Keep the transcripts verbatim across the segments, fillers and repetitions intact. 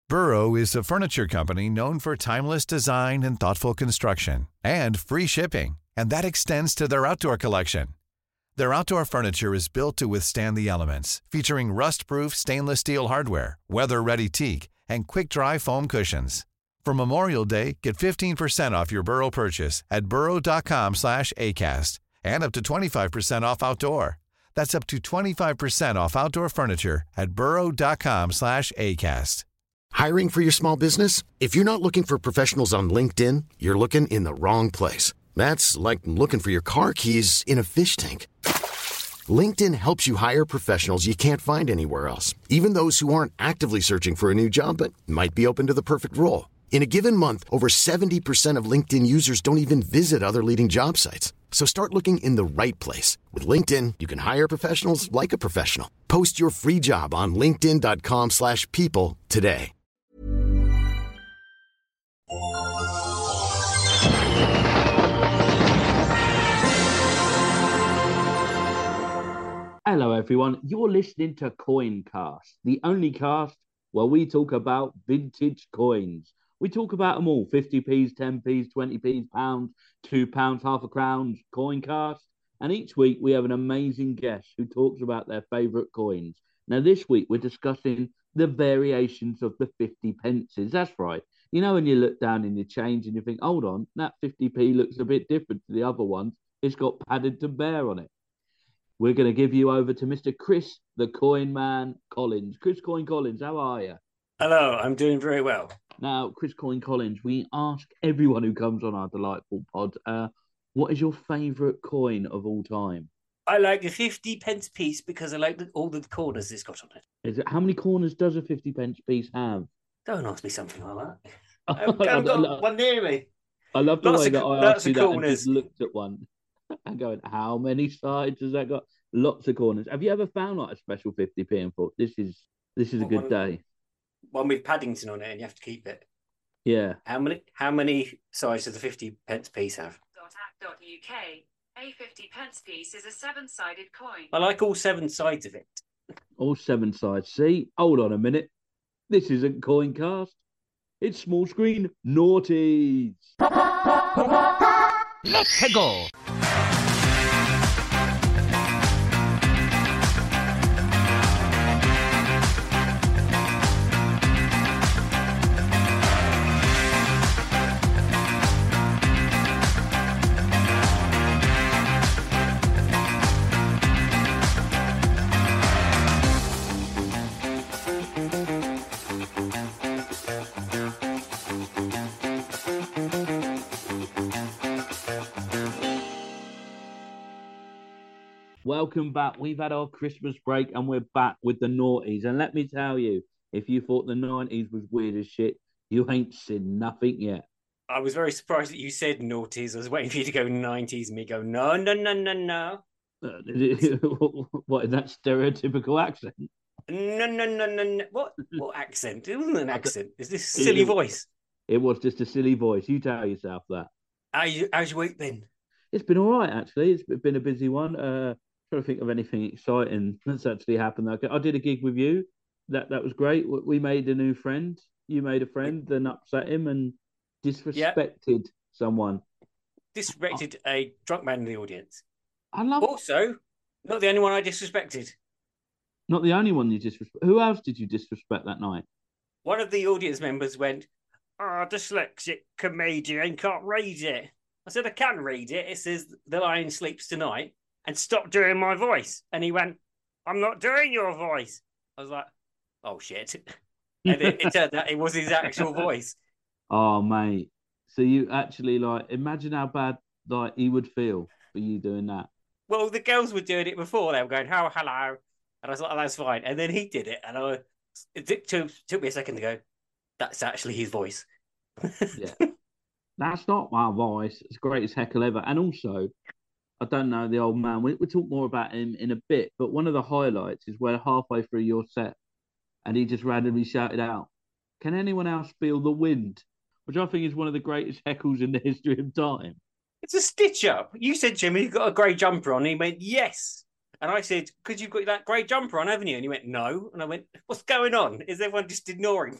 Burrow is a furniture company known for timeless design and thoughtful construction, and free shipping, and that extends to their outdoor collection. Their outdoor furniture is built to withstand the elements, featuring rust-proof stainless steel hardware, weather-ready teak, and quick-dry foam cushions. For Memorial Day, get fifteen percent off your Burrow purchase at burrow.com slash ACAST and up to twenty-five percent off outdoor. That's up to twenty-five percent off outdoor furniture at burrow.com slash ACAST. Hiring for your small business? If you're not looking for professionals on LinkedIn, you're looking in the wrong place. That's like looking for your car keys in a fish tank. LinkedIn helps you hire professionals you can't find anywhere else, even those who aren't actively searching for a new job but might be open to the perfect role. In a given month, over seventy percent of LinkedIn users don't even visit other leading job sites. So start looking in the right place. With LinkedIn, you can hire professionals like a professional. Post your free job on linkedin.com slash people today. Hello everyone, you're listening to Coincast, the only cast where we talk about vintage coins. We talk about them all, fifty p's, ten p's, twenty p's, pounds, two pounds, half a crown, Coincast. And each week we have an amazing guest who talks about their favourite coins. Now this week we're discussing the variations of the fifty pences. That's right. You know when you look down in your change and you think, hold on, that fifty p looks a bit different to the other ones. It's got Paddington Bear on it. We're going to give you over to Mister Chris, the Coin Man Collins. Chris Coin Collins, how are you? Hello, I'm doing very well. Now, Chris Coin Collins, we ask everyone who comes on our delightful pod, uh, what is your favourite coin of all time? I like the fifty pence piece because I like the, all the corners it's got on it. Is it. How many corners does a fifty pence piece have? Don't ask me something like that. I've, I've got one near me. I love the lots way of, that I lots asked you of that corners. and just looked at one. And going, how many sides has that got? Lots of corners. Have you ever found like a special fifty p and thought, this is this is a good one, day? One with Paddington on it and you have to keep it. Yeah. How many how many sides does the fifty pence piece have? .uk. A fifty pence piece is a seven-sided coin. I like all seven sides of it. All seven sides. See? Hold on a minute. This isn't Coincast. It's small screen naughties. Let's go. Welcome back. We've had our Christmas break and we're back with the noughties. And let me tell you, if you thought the nineties was weird as shit, you ain't seen nothing yet. I was very surprised that you said noughties. I was waiting for you to go nineties and me go, no, no, no, no, no. Uh, what, in that stereotypical accent? No, no, no, no, no. What, what accent? It wasn't an accent. Is this a silly it, voice? It was just a silly voice. You tell yourself that. How you, how's your week been? It's been all right, actually. It's been a busy one. Uh, trying to think of anything exciting that's actually happened. I did a gig with you. That that was great. We made a new friend. You made a friend, then upset him and disrespected yep. someone. Disrespected a drunk man in the audience. I love. Also, not the only one I disrespected. Not the only one you disrespect. Who else did you disrespect that night? One of the audience members went, "Oh, dyslexic comedian can't read it." I said, "I can read it. It says the lion sleeps tonight." And stop doing my voice. And he went, "I'm not doing your voice." I was like, oh, shit. And it, it turned out it was his actual voice. Oh, mate. So you actually, like, imagine how bad, like, he would feel for you doing that. Well, the girls were doing it before. They were going, "Oh, hello." And I was like, oh, that's fine. And then he did it. And I, it took, took me a second to go, that's actually his voice. Yeah. That's not my voice. It's great as heckle ever. And also, I don't know the old man. We, we'll talk more about him in a bit. But one of the highlights is where halfway through your set, and he just randomly shouted out, "Can anyone else feel the wind?" Which I think is one of the greatest heckles in the history of time. It's a stitch up. You said, "Jimmy, you've got a grey jumper on." And he went, "Yes." And I said, "Because you've got that grey jumper on, haven't you?" And he went, "No." And I went, "What's going on? Is everyone just ignoring me?"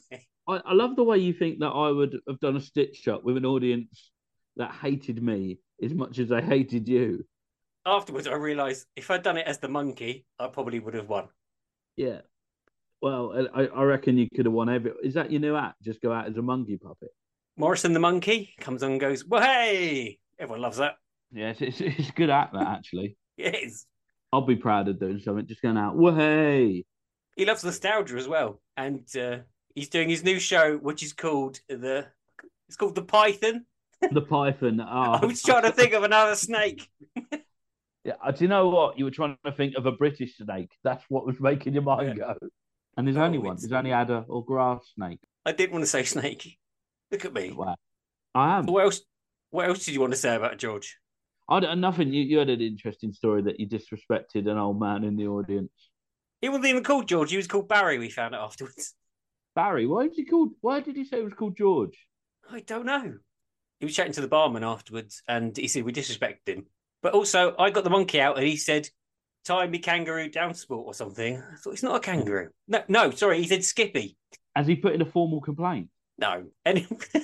I, I love the way you think that I would have done a stitch up with an audience that hated me as much as they hated you. Afterwards, I realised if I'd done it as the monkey, I probably would have won. Yeah. Well, I, I reckon you could have won every. Is that your new act? Just go out as a monkey puppet. Morrison the monkey comes on and goes, well, hey! Everyone loves that. Yes, it's, it's a good act, that, actually. It is. I'll be proud of doing something, just going out, well, hey! He loves nostalgia as well. And uh, he's doing his new show, which is called the... It's called The Python. The Python. Oh, I was trying to think of another snake. Yeah, do you know what? You were trying to think of a British snake. That's what was making your mind Yeah. go. And there's Oh, only one. it's- There's only adder or grass snake. I didn't want to say snake. Look at me. Wow. I am. What else? What else did you want to say about George? I don't, nothing. You, you had an interesting story that you disrespected an old man in the audience. He wasn't even called George. He was called Barry. We found out afterwards. Barry, why did he called? Why did he say it was called George? I don't know. He was chatting to the barman afterwards, and he said we disrespected him. But also, I got the monkey out, and he said, "Tie me kangaroo down sport or something." I thought it's not a kangaroo. No, no, sorry, he said Skippy. Has he put in a formal complaint? No, any.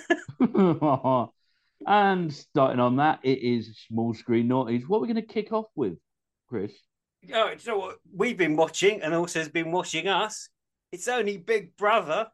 And starting on that, it is small screen naughties. What are we going to kick off with, Chris? Oh, do you know what we've been watching, and also has been watching us? It's only Big Brother.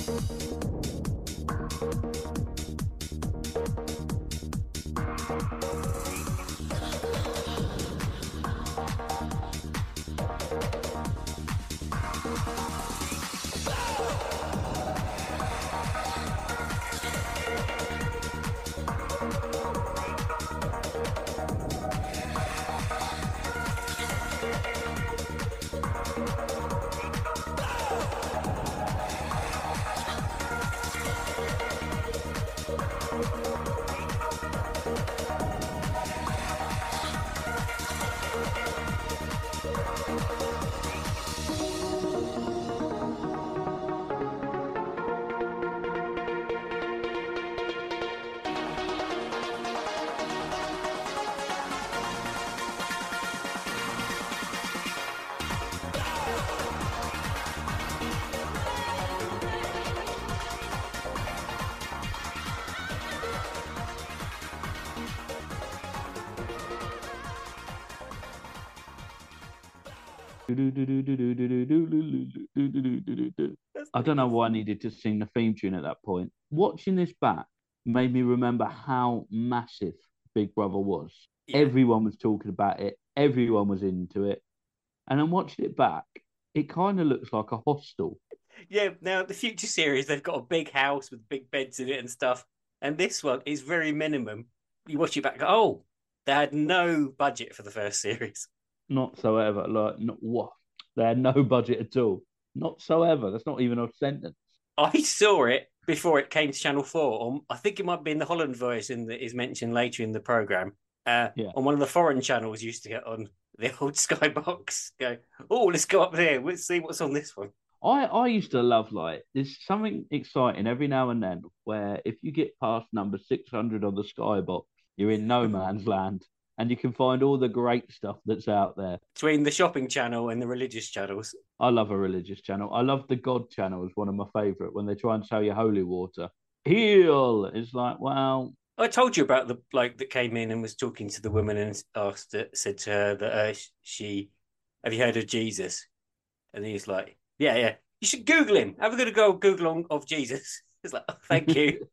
I don't know why I needed to sing the theme tune at that point. Watching this back made me remember how massive Big Brother was. Yeah. Everyone was talking about it. Everyone was into it. And then watching it back, it kind of looks like a hostel. Yeah, now the future series, they've got a big house with big beds in it and stuff. And this one is very minimum. You watch it back, go, oh, they had no budget for the first series. Not so ever. Like, not what? They had no budget at all. Not so ever. That's not even a sentence. I saw it before it came to Channel four. On, I think it might be in the Holland version that is mentioned later in the programme. Uh, Yeah. On one of the foreign channels used to get on the old Skybox. Go, oh, let's go up there. Let's see what's on this one. I, I used to love, like, there's something exciting every now and then where if you get past number six hundred on the Skybox, you're in no man's land and you can find all the great stuff that's out there. Between the shopping channel and the religious channels. I love a religious channel. I love the God channel as one of my favourite when they try and sell you holy water. Heal! It's like, well... I told you about the bloke that came in and was talking to the woman and asked, said to her that uh, she, have you heard of Jesus? And he's like, yeah, yeah. You should Google him. Have a good go Google on, of Jesus. It's like, oh, thank you.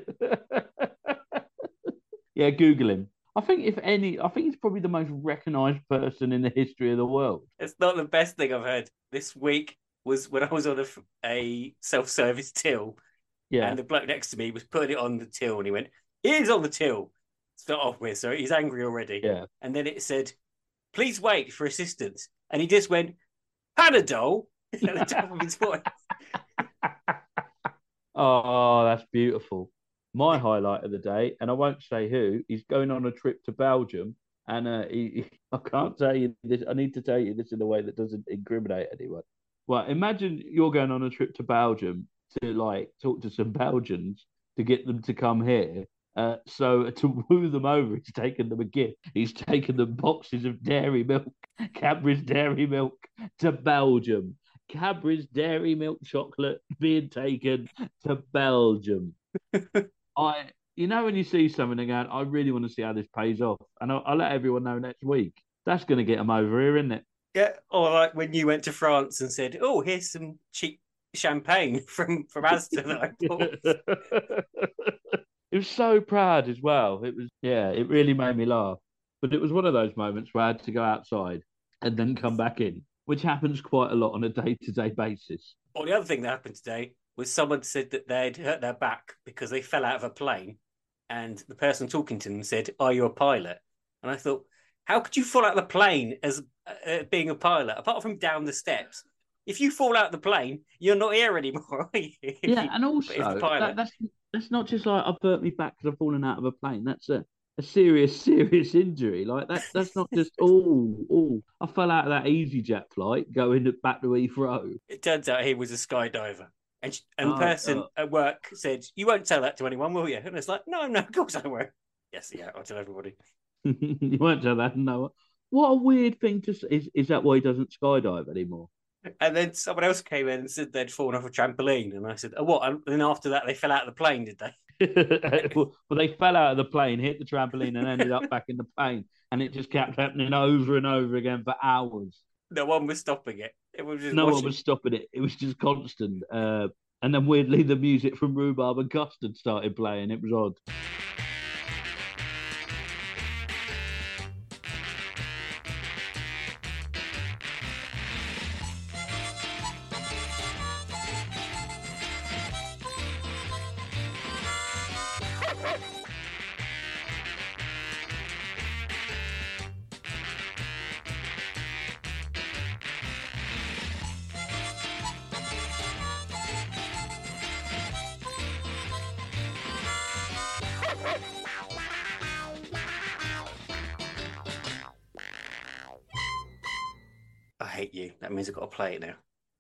Yeah, Google him. I think if any, I think he's probably the most recognised person in the history of the world. It's not the best thing I've heard. This week was when I was on a, a self-service till, Yeah. and the bloke next to me was putting it on the till, and he went, "Here's on the till." Start off with, so he's angry already. Yeah. And then it said, "Please wait for assistance," and he just went, "Panadol," at the top of his voice. Oh, that's beautiful. My highlight of the day, and I won't say who, he's going on a trip to Belgium. And uh, he, he- I can't tell you this. I need to tell you this in a way that doesn't incriminate anyone. Well, imagine you're going on a trip to Belgium to like talk to some Belgians to get them to come here. Uh, so to woo them over, he's taken them a gift. He's taken them boxes of dairy milk, Cadbury's dairy milk to Belgium. Cadbury's Dairy Milk Chocolate being taken to Belgium. I, you know, when you see something and go, I really want to see how this pays off, and I'll, I'll let everyone know next week. That's going to get them over here, isn't it? Yeah, or like when you went to France and said, "Oh, here's some cheap champagne from from Asda that I bought." It was so proud as well. It was, yeah, it really made me laugh. But it was one of those moments where I had to go outside and then come back in, which happens quite a lot on a day-to-day basis. Or the other thing that happened today was someone said that they'd hurt their back because they fell out of a plane, and the person talking to them said, "Are you a pilot?" And I thought, how could you fall out of the plane as uh, being a pilot, apart from down the steps? If you fall out of the plane, you're not here anymore. Are you? Yeah, you, and also that, that's that's not just like I've hurt me back because I've fallen out of a plane. That's a, a serious, serious injury. Like that. That's not just oh oh. I fell out of that EasyJet flight going back to Heathrow. It turns out he was a skydiver. And, she, and the Oh, person oh. at work said, "You won't tell that to anyone, will you?" And it's like, no, no, of course I won't. Yes, yeah, I'll tell everybody. You won't tell that, no. What a weird thing to say. Is, is that why he doesn't skydive anymore? And then someone else came in and said they'd fallen off a trampoline. And I said, "Oh, what?" And then after that, they fell out of the plane, did they? well, well, they fell out of the plane, hit the trampoline, and ended up back in the plane. And it just kept happening over and over again for hours. No one was stopping it. It was just no watching. one was stopping it. It was just constant. Uh, and then weirdly, the music from Rhubarb and Custard started playing. It was odd. I hate you. That means I've got to play it now.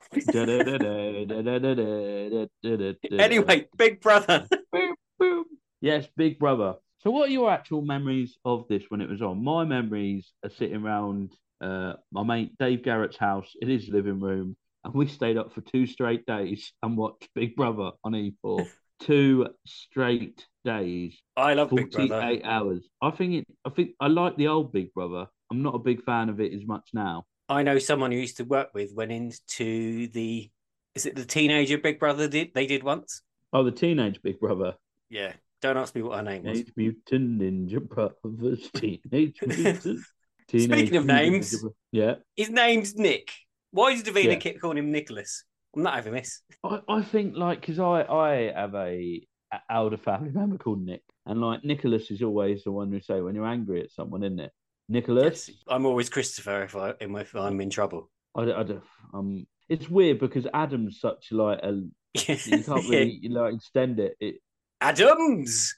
Anyway, Big Brother. Boom, boom. Yes, Big Brother. So what are your actual memories of this when it was on? My memories are sitting around uh, my mate Dave Garrett's house in his living room, and we stayed up for two straight days and watched Big Brother on E four. Two straight days. I love Big Brother. forty-eight hours. I think it. I think I like the old Big Brother. I'm not a big fan of it as much now. I know someone who used to work with went into the, is it the teenager Big Brother did they did once? Oh, the teenage Big Brother. Yeah. Don't ask me what her name was. Teenage Mutant Ninja Brothers. Teenage Mutant. Teenage Speaking of names, Ninja... yeah, his name's Nick. Why does Davina yeah. keep calling him Nicholas? I'm not having this. I, I think like because I I have a, a elder family member called Nick, and like Nicholas is always the one who say when you're angry at someone, isn't it? Nicholas. Yes. I'm always Christopher if I if I'm in trouble. I, I, um, it's weird because Adam's such like a you can't really you like extend it. it Adams.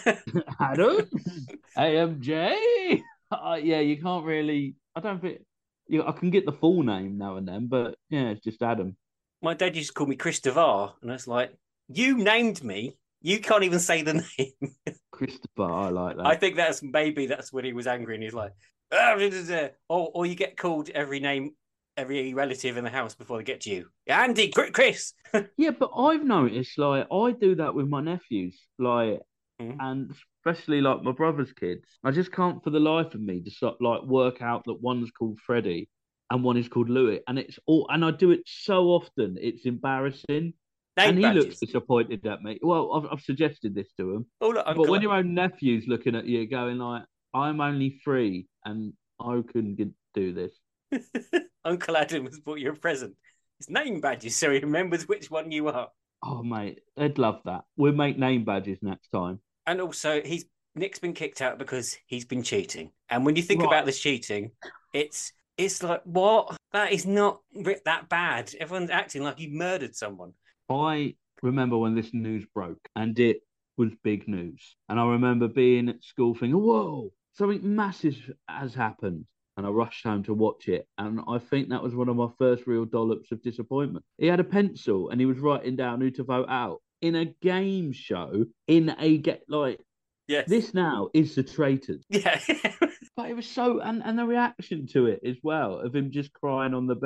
Adam. A M J. Uh, yeah, you can't really. I don't think. You, I can get the full name now and then, but yeah, it's just Adam. My dad used to call me Christopher, and it's like, you named me. You can't even say the name. Christopher, I like that. I think that's maybe that's when he was angry, and he's like, ah, or or you get called every name, every relative in the house before they get to you. Andy, Chris. Yeah, but I've noticed like I do that with my nephews, like, mm. and especially like my brother's kids. I just can't for the life of me just like work out that one's called Freddie and one is called Louis, and it's all and I do it so often, it's embarrassing. Name and he badges. looks disappointed at me. Well, I've, I've suggested this to him. Oh, look, but when your own nephew's looking at you, going like, "I'm only three, and I couldn't get, do this." Uncle Adam has bought you a present. It's name badges, so he remembers which one you are. Oh, mate, they'd love that. We'll make name badges next time. And also, he's Nick's been kicked out because he's been cheating. And when you think right. about this cheating, it's it's like, what? That is not that bad. Everyone's acting like he murdered someone. I remember when this news broke, and it was big news. And I remember being at school thinking, whoa, something massive has happened. And I rushed home to watch it. And I think that was one of my first real dollops of disappointment. He had a pencil and he was writing down who to vote out in a game show, in a get like, yes. This now is the traitors. Yeah. But it was so, and, and the reaction to it as well, of him just crying on the bed.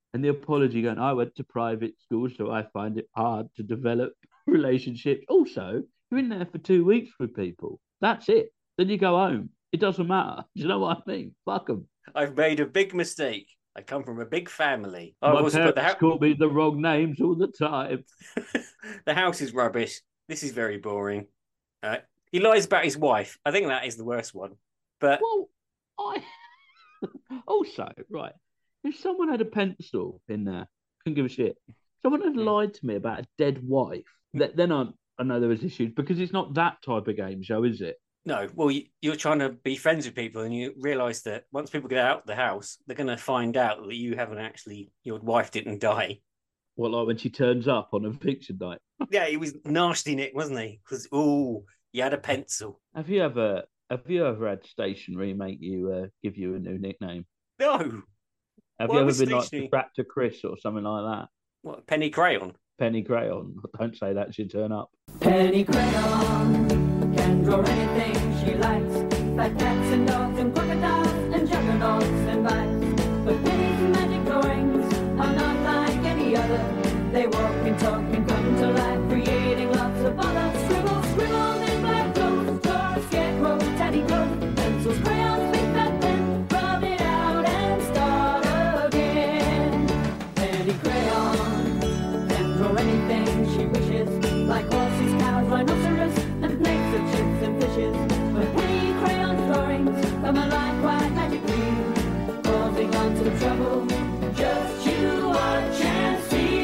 And the apology going, I went to private school, so I find it hard to develop relationships. Also, you're in there for two weeks with people. That's it. Then you go home. It doesn't matter. Do you know what I mean? Fuck them. I've made a big mistake. I come from a big family. I My also parents put the house. call me the wrong names all the time. The house is rubbish. This is very boring. Uh, he lies about his wife. I think that is the worst one. But Well, I also, right, if someone had a pencil in there, couldn't give a shit. Someone had lied to me about a dead wife, th- then I, I know there was issues because it's not that type of game show, is it? no, well, you- you're trying to be friends with people, and you realise that once people get out of the house, they're going to find out that you haven't actually, your wife didn't die. Well, like when she turns up on eviction night. Yeah, he was nasty, Nick, wasn't he? Because oh, you had a pencil. Have you ever have you ever had stationery make you uh, give you a new nickname? No, Have Why you ever was been like stationery- Tractor Chris or something like that? what penny crayon? Penny Crayon. Don't say that, she'll turn up. Penny Crayon can draw anything she likes, like cats and dogs and crocodiles and juggernauts and mice. But Penny's magic drawings are not like any other. They walk and talk and come to life, creating lots of bother. Scribble, scribble in black clothes, draw a scarecrow, teddy clothes, pencils, crayons, big fat pen, rub it out and start again. Penny Crayon can draw anything she wishes, like horses, cows, rhinoceros, and snakes and ships and fishes. But Penny Crayon's drawings come alive quite magically, causing lots of trouble. Just you watch and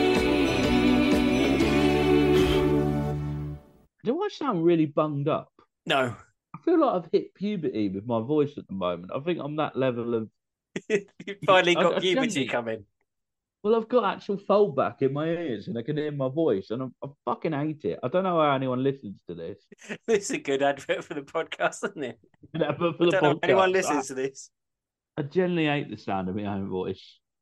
see. Do I sound really bunged up? No, I feel like I've hit puberty with my voice at the moment. I think I'm that level of. you finally I- got I puberty generally- coming. Well, I've got actual foldback in my ears and I can hear my voice and I'm, I fucking hate it. I don't know how anyone listens to this. This is a good advert for the podcast, isn't it? Yeah, but for I the don't know if anyone podcast, listens to this. I, I generally hate the sound of my own voice.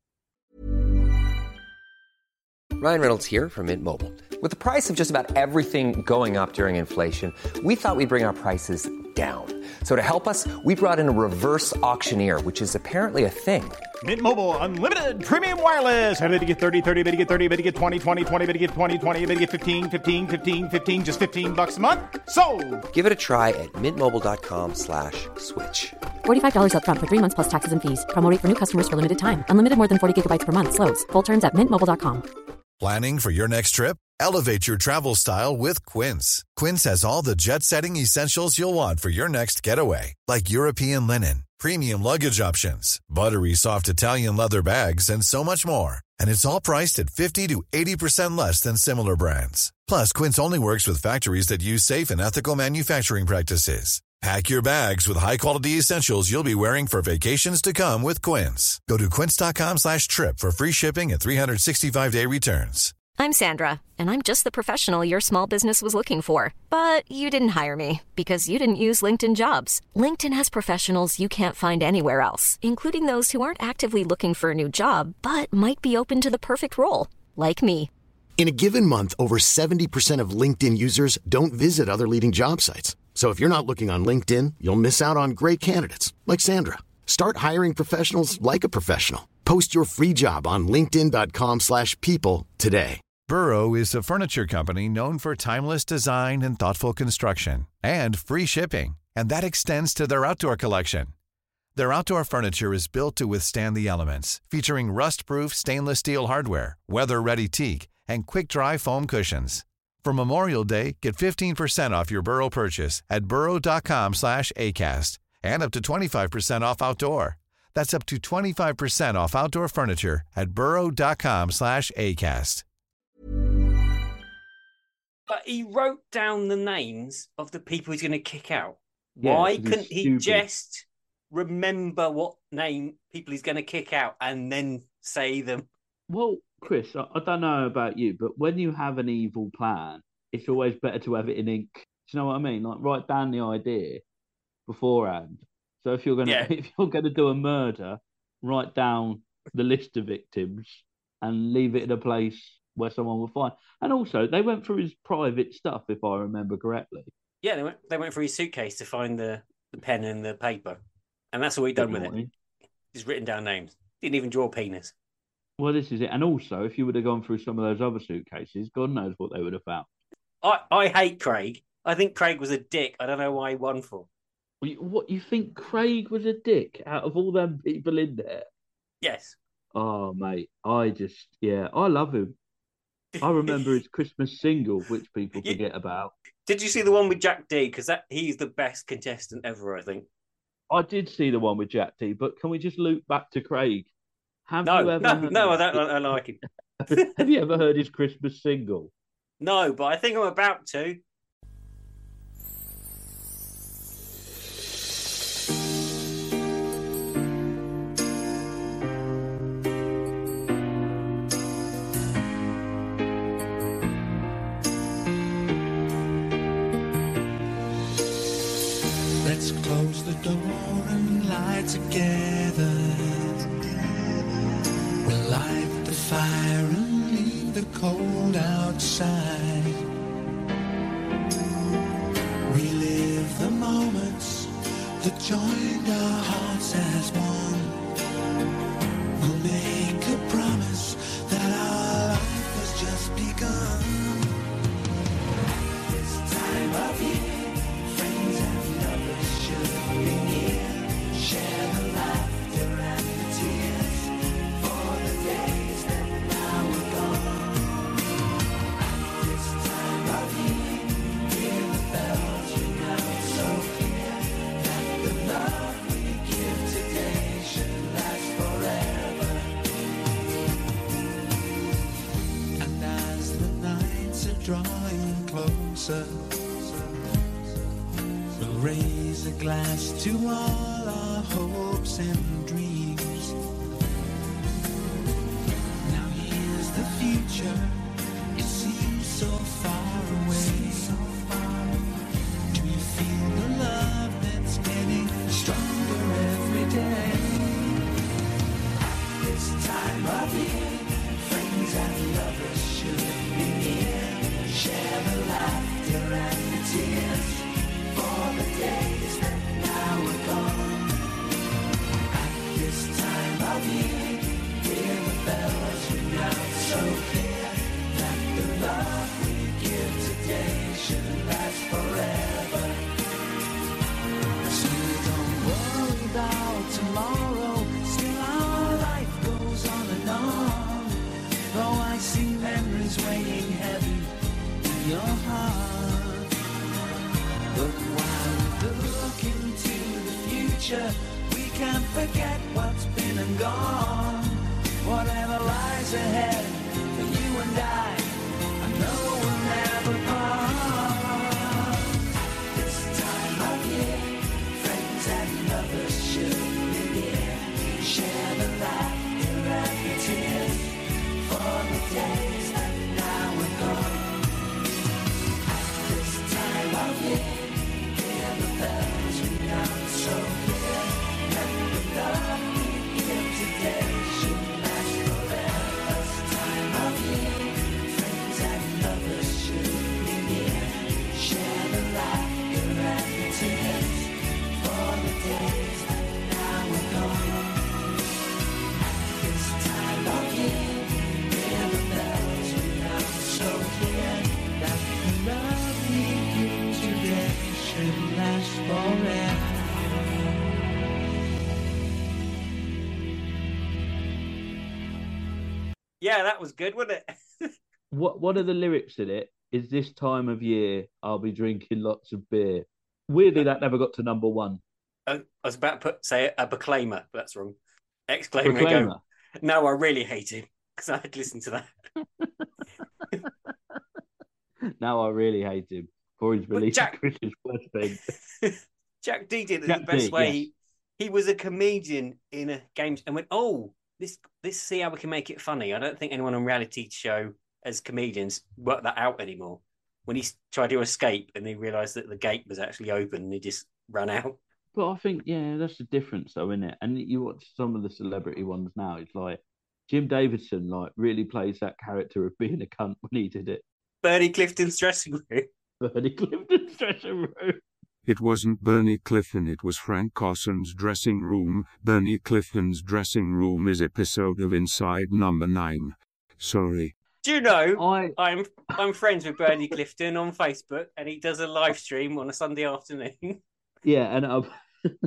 Ryan Reynolds here from Mint Mobile. With the price of just about everything going up during inflation, we thought we'd bring our prices down. So to help us, we brought in a reverse auctioneer, which is apparently a thing. Mint Mobile Unlimited Premium Wireless. How to get thirty, thirty, bit to get thirty, bit to get twenty, twenty, twenty, bit to get twenty, twenty, bit to get fifteen, fifteen, fifteen, fifteen, just fifteen bucks a month? Sold! Give it a try at mintmobile.com slash switch. forty-five dollars up front for three months plus taxes and fees. Promo rate for new customers for limited time. Unlimited more than forty gigabytes per month. Slows full terms at mint mobile dot com. Planning for your next trip? Elevate your travel style with Quince. Quince has all the jet-setting essentials you'll want for your next getaway, like European linen, premium luggage options, buttery soft Italian leather bags, and so much more. And it's all priced at fifty to eighty percent less than similar brands. Plus, Quince only works with factories that use safe and ethical manufacturing practices. Pack your bags with high-quality essentials you'll be wearing for vacations to come with Quince. Go to quince.com slash trip for free shipping and three sixty-five day returns. I'm Sandra, and I'm just the professional your small business was looking for. But you didn't hire me because you didn't use LinkedIn Jobs. LinkedIn has professionals you can't find anywhere else, including those who aren't actively looking for a new job, but might be open to the perfect role, like me. In a given month, over seventy percent of LinkedIn users don't visit other leading job sites. So if you're not looking on LinkedIn, you'll miss out on great candidates like Sandra. Start hiring professionals like a professional. Post your free job on linkedin.com slash people today. Burrow is a furniture company known for timeless design and thoughtful construction and free shipping, and that extends to their outdoor collection. Their outdoor furniture is built to withstand the elements, featuring rust-proof stainless steel hardware, weather-ready teak, and quick-dry foam cushions. For Memorial Day, get fifteen percent off your Burrow purchase at burrow.com slash ACAST and up to twenty-five percent off outdoor. That's up to twenty-five percent off outdoor furniture at burrow.com slash ACAST. But he wrote down the names of the people he's going to kick out. Yeah, Why 'cause he's couldn't he stupid. just remember what name people he's going to kick out and then say them? Well, Chris, I, I don't know about you, but when you have an evil plan, it's always better to have it in ink. Do you know what I mean? Like write down the idea beforehand. So if you're gonna Yeah. if you're gonna do a murder, write down the list of victims and leave it in a place where someone will find. And also, they went through his private stuff, if I remember correctly. Yeah, they went, they went through his suitcase to find the, the pen and the paper. And that's all he'd done with it. He's written down names. Didn't even draw a penis. Well, this is it. And also, if you would have gone through some of those other suitcases, God knows what they would have found. I, I hate Craig. I think Craig was a dick. I don't know why he won for. What, you think Craig was a dick out of all them people in there? Yes. Oh, mate, I just, yeah, I love him. I remember his Christmas single, which people forget about. Did you see the one with Jack D? Because that he's the best contestant ever, I think. I did see the one with Jack D, but can we just loop back to Craig? Have no, you ever no, heard no, I don't, I don't like him. Have you ever heard his Christmas single? No, but I think I'm about to. Let's close the door and lie together. We'll light the fire and leave the cold outside. Relive the moments that joined our hearts as one. We'll make a promise that our life has just begun. This time of year, friends and lovers should be near. Share the laughter and the tears for the days that now are gone. This time of year, hear the bells ring out so clear that the love we give today should last forever. And as the nights are drawing closer, we'll raise a glass to all our hopes and dreams. Now here's the future, it seems so far away. Do you feel the love that's getting stronger every day? This time of year, friends and lovers should be near. Share the laughter and the tears for the days that now are gone. At this time of year, hear the bells ring out so clear that the love we give today should last forever. So don't worry about tomorrow, still our life goes on and on. Though I see memories weighing heavy in your heart. But while we look into the future, we can't forget what's been and gone. Whatever lies ahead for you and I, I know we'll never part. This time of year, friends and lovers should be near. Share the laughter and the tears for the days that now are gone. At this time of year, hear the bells ring out so clear that the love we give today should last forever. This time of year, friends and lovers should be near. Share the laughter and the tears for the days that now are gone. At this time of year, hear the bells ring out so clear that the love we give today should last forever. Yeah, that was good, wasn't it? What What are the lyrics in it? Is this time of year I'll be drinking lots of beer. Weirdly, that never got to number one. I was about to put say a proclaimer, but that's wrong. Exclaimer. Proclaimer. Go. No, I really hate him because I had to listen to that. Now I really hate him for his release Jack- of Christmas first thing. Jack D did it Jack the best D, way. yes. He was a comedian in a game and went, "Oh, this this see how we can make it funny." I don't think anyone on reality show as comedians work that out anymore. When he tried to escape and he realised that the gate was actually open and he just ran out. But I think, yeah, that's the difference, though, isn't it? And you watch some of the celebrity ones now. It's like Jim Davidson, like, really plays that character of being a cunt when he did it. Bernie Clifton's dressing room. Bernie Clifton's dressing room. It wasn't Bernie Clifton, it was Frank Carson's dressing room. Bernie Clifton's dressing room is episode of Inside Number Nine. Sorry. Do you know I I'm I'm friends with Bernie Clifton on Facebook, and he does a live stream on a Sunday afternoon. yeah, and I've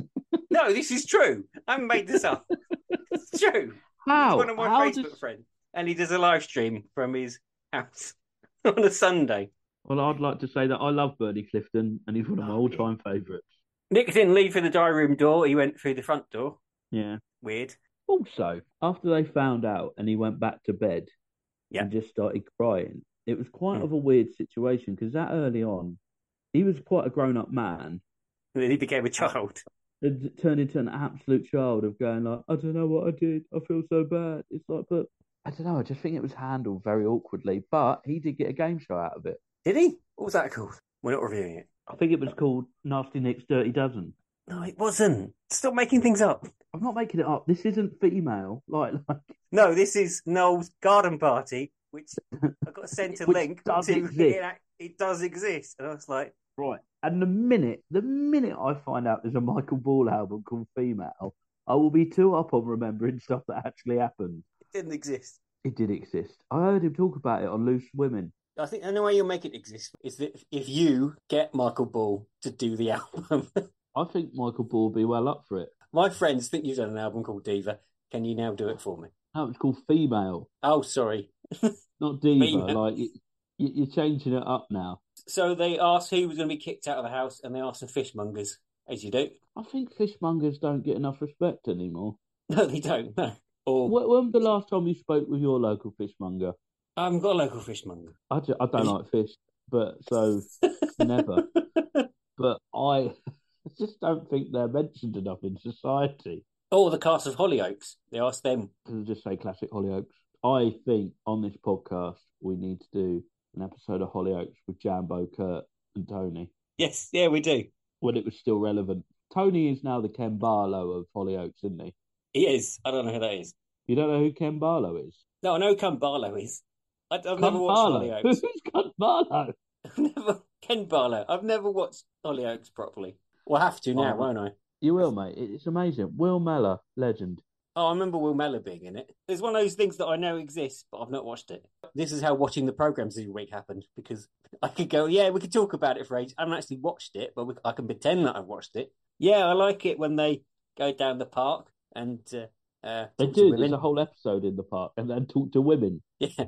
No, this is true. I haven't made this up. It's true. how He's one of my how Facebook does... friends, and he does a live stream from his house on a Sunday. Well, I'd like to say that I love Bernie Clifton, and he's one of my all-time favourites. Nick didn't leave through the diary room door. He went through the front door. Yeah. Weird. Also, after they found out and he went back to bed Yeah. and just started crying, it was quite Hmm. of a weird situation because that early on, he was quite a grown-up man. And then he became a child. It turned into an absolute child of going like, I don't know what I did. I feel so bad. It's like, but I don't know. I just think it was handled very awkwardly. But he did get a game show out of it. Did he? What was that called? We're not reviewing it. I think it was called Nasty Nick's Dirty Dozen. No, it wasn't. Stop making things up. I'm not making it up. This isn't female. Like, like No, this is Noel's garden party, which I got sent a Which link does to. exist. It, it does exist, and I was like, right. And the minute, the minute I find out there's a Michael Ball album called Female, I will be too up on remembering stuff that actually happened. it didn't exist. It did exist. I heard him talk about it on Loose Women. I think the only way you'll make it exist is that if you get Michael Ball to do the album. I think Michael Ball will be well up for it. My friends think you've done an album called Diva. Can you now do it for me? No, it's called Female, Oh, sorry. not Diva. Female. Like you, you- you're changing it up now. So they asked who was going to be kicked out of the house, and they asked some fishmongers, as you do. I think fishmongers don't get enough respect anymore. No, they don't. No. Or When, when was the last time you spoke with your local fishmonger? I haven't got a local fishmonger. I, ju- I don't like fish, but so never. But I just don't think they're mentioned enough in society. Oh, the cast of Hollyoaks. They asked them. I'll just say classic Hollyoaks. I think on this podcast we need to do an episode of Hollyoaks with Jambo, Kurt, and Tony Yes, yeah, we do. when it was still relevant. Tony is now the Ken Barlow of Hollyoaks, isn't he? He is. I don't know who that is. You don't know who Ken Barlow is? No, I know who Ken Barlow is. I, I've Ken never watched Barlow. Hollyoaks. Who's Ken Barlow? I've never Ken Barlow. I've never watched Hollyoaks properly. Well, I have to now, Oh. won't I? You will, mate. It's amazing. Will Mellor, legend. Oh, I remember Will Mellor being in it. It's one of those things that I know exists, but I've not watched it. This is how watching the programmes every week happened, because I could go, yeah, we could talk about it for ages. I haven't actually watched it, but we, I can pretend that I've watched it. Yeah, I like it when they go down the park and uh, uh, They talk to do. women. There's a whole episode in the park and then talk to women. Yeah.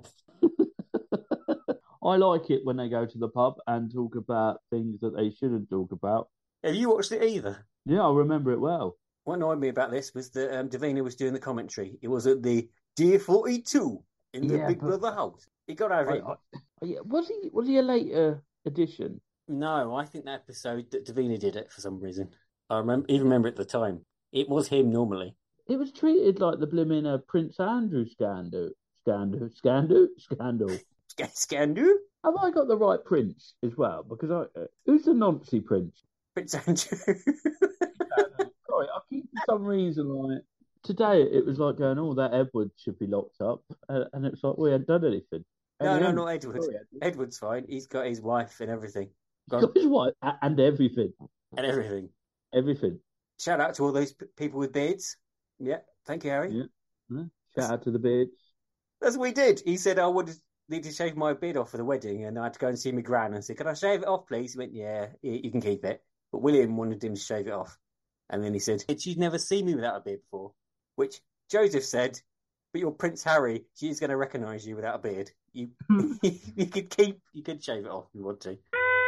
I like it when they go to the pub and talk about things that they shouldn't talk about. Have you watched it either? Yeah, I remember it well. What annoyed me about this was that um, Davina was doing the commentary. It was at the D forty-two in the Yeah, Big but- Brother house. He got over I, it. I, yeah, was he was he a later edition? No, I think that episode that Davina did it for some reason. I remember, even remember at the time. It was him normally. It was treated like the blimmin' uh, Prince Andrew scandal. Scandal? Scandal? Scandal. Scandal? Have I got the right prince as well? Because I, uh, who's the Nancy prince? Prince Andrew. Sorry, I keep for some reason like today it was like going, oh, that Edward should be locked up, uh, and it's like we hadn't done anything. no, And no, then- not Edward. Sorry, Edward. Edward's fine. He's got his wife and everything. He's got his wife a- and everything, And everything. everything. Shout out to all those p- people with beards. Yeah, thank you, Harry. Yeah. Yeah. Shout out to the beards. That's what he did. He said, I would need to shave my beard off for the wedding, and I had to go and see my gran and said, can I shave it off, please? He went, yeah, you you can keep it. But William wanted him to shave it off. And then he said, she'd never seen me without a beard before. Which Joseph said, but you're Prince Harry, she's going to recognise you without a beard. You you could keep, you could shave it off if you want to.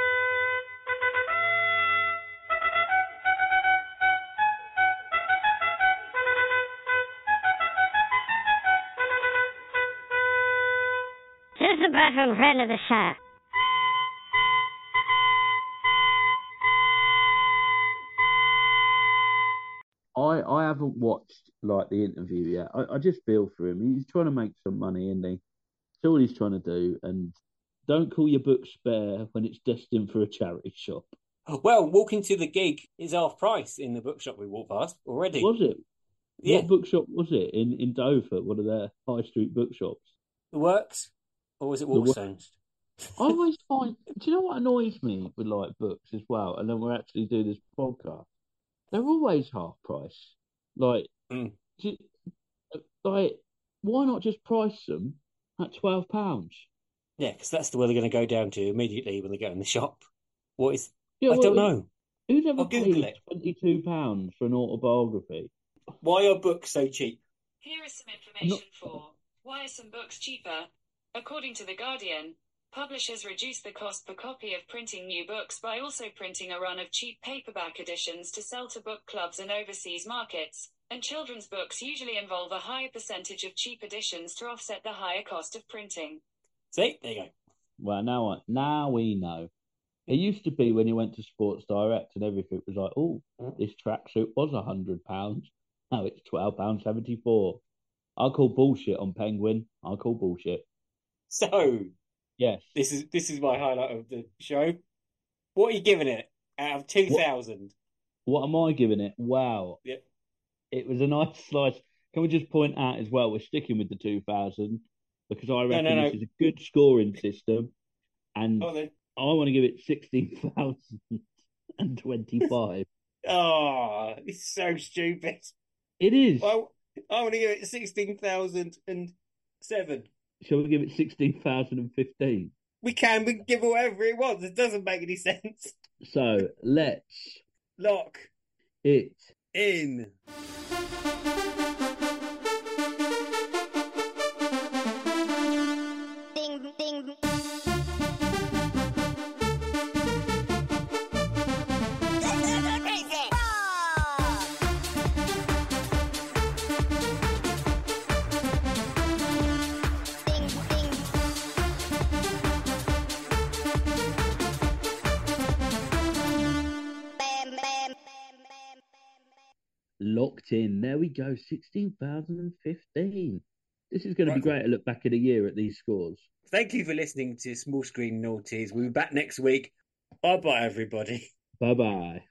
Here's the bathroom friend of the show. I, I haven't watched like the interview yet. I, I just feel for him. He's trying to make some money, isn't he? That's all he's trying to do. And don't call your book spare when it's destined for a charity shop. Well, walking to the gig is half price in the bookshop we walked past already. Was it? Yeah. What bookshop was it? In in Dover, one of their high street bookshops. The Works? Or was it The Wo- Waterstones? I always find, do you know what annoys me with like books as well? And then we actually do this podcast. They're always half price. Like, Mm. do you- like, why not just price them at twelve pounds? Yeah, because that's the way they're going to go down to immediately when they go in the shop. What is? Yeah, I well, don't know. Who's ever I'll Google paid it. twenty-two pounds for an autobiography? Why are books so cheap? Here is some information for why are some books cheaper. According to The Guardian, publishers reduce the cost per copy of printing new books by also printing a run of cheap paperback editions to sell to book clubs and overseas markets, and children's books usually involve a higher percentage of cheap editions to offset the higher cost of printing. See, there you go. Well, now I, now we know. It used to be when you went to Sports Direct and everything was like, oh, this tracksuit was a hundred pounds. Now it's twelve pounds seventy four. I call bullshit on Penguin. I call bullshit. So, yes, this is this is my highlight of the show. What are you giving it out of two thousand? What am I giving it? Wow. Yeah. It was a nice slice. Can we just point out as well, we're sticking with the two thousand because I reckon no, no. this is a good scoring system. And Oh, then. I want to give it sixteen thousand twenty-five. Oh, it's so stupid. It is. Well, I want to give it sixteen thousand seven. Shall we give it sixteen thousand fifteen? We can, we can give it whatever it wants. It doesn't make any sense. So let's Lock it in. Ding, ding. locked in. There we go, sixteen thousand fifteen. This is going to be Right. great to look back in a year at these scores. Thank you for listening to Small Screen Naughties. We'll be back next week. Bye bye, everybody. Bye bye.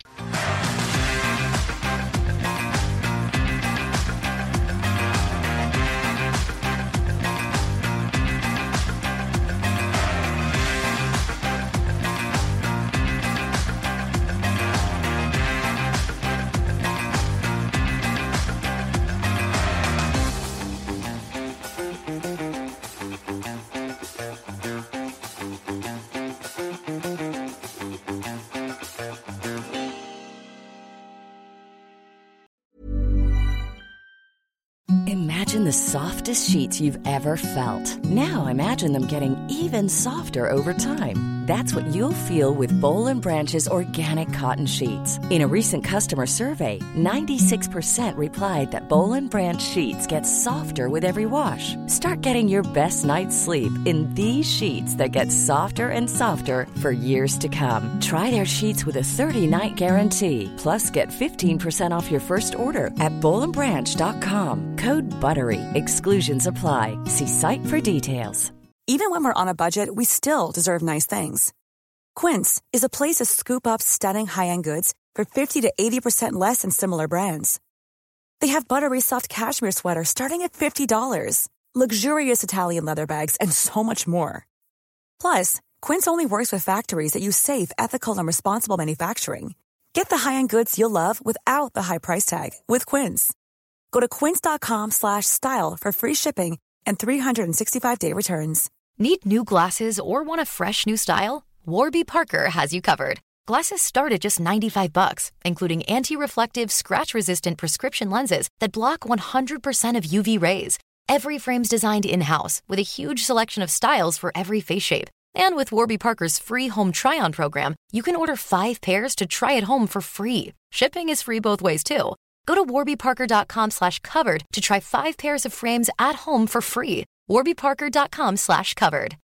Imagine the softest sheets you've ever felt. Now imagine them getting even softer over time. That's what you'll feel with Boll and Branch's organic cotton sheets. In a recent customer survey, ninety-six percent replied that Boll and Branch sheets get softer with every wash. Start getting your best night's sleep in these sheets that get softer and softer for years to come. Try their sheets with a thirty-night guarantee. Plus, get fifteen percent off your first order at boll and branch dot com. Code BUTTERY. Exclusions apply. See site for details. Even when we're on a budget, we still deserve nice things. Quince is a place to scoop up stunning high-end goods for fifty to eighty percent less than similar brands. They have buttery soft cashmere sweaters starting at fifty dollars, luxurious Italian leather bags, and so much more. Plus, Quince only works with factories that use safe, ethical, and responsible manufacturing. Get the high-end goods you'll love without the high price tag with Quince. Go to quince.com slash style for free shipping and three sixty-five day returns. Need new glasses or want a fresh new style? Warby Parker has you covered. Glasses start at just ninety-five bucks, including anti-reflective, scratch-resistant prescription lenses that block one hundred percent of U V rays. Every frame's designed in-house with a huge selection of styles for every face shape. And with Warby Parker's free home try-on program, you can order five pairs to try at home for free. Shipping is free both ways, too. Go to warbyparker.com slash covered to try five pairs of frames at home for free. warbyparker.com slash covered.